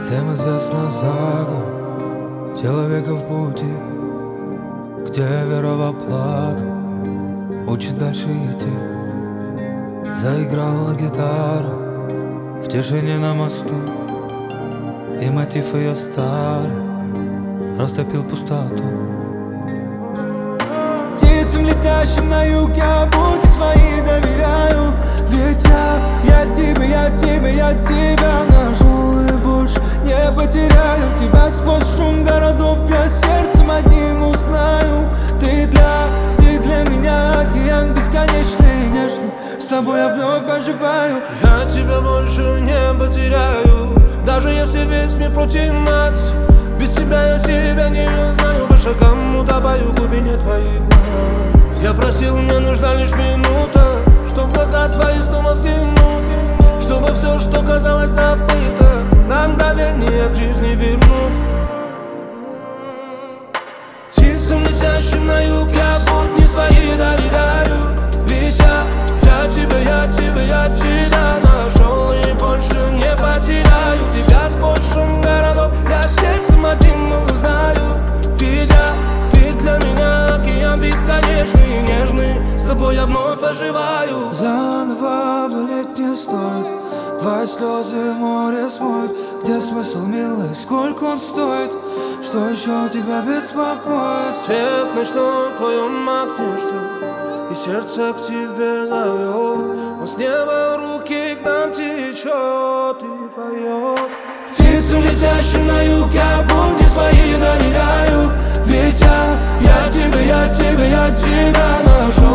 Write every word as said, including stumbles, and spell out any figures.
Всем известно сага человека в пути, где вера во благо учит дальше идти. Заиграла гитара в тишине на мосту, и мотив ее старый растопил пустоту. Птицам, летящим на юг, я будни свои доверяю. Ведь я, я тебе, я тебе, я тебя нашел и больше не потеряю. Тебя сквозь шум городов я сердцем одним узнаю. Ты для, ты для меня океан бесконечный и нежный. С тобой я вновь оживаю. Я тебя больше не потеряю, даже если весь мир против нас. Без тебя я себя не узнаю, по шагам утопаю в глубине твоих глаз. Я просил, мне нужна лишь минута, чтоб в глаза твои снова взглянуть, чтобы все, что казалось забыто, на мгновение к жизни вернуть. Птицам, летящим на юг, я будни свои доверяю. Ведь я, я тебя, я тебя, я тебя нашел и больше не потеряю. Тебя сквозь шум городов я сердцем одним узнаю. Ведь я, ты для меня океан бесконечный и нежный. С тобой я вновь оживаю. Заново болеть не стоит, твои слезы море смоет. Где смысл, милый, сколько он стоит? Что еще тебя беспокоит? Свет ночной в твоем окне ждет, и сердце к тебе зовет. Он с неба в руки к нам течет и поет. Птицам, летящим на юг, я будни свои доверяю. Ведь я, я тебе, я тебе, я тебя нашел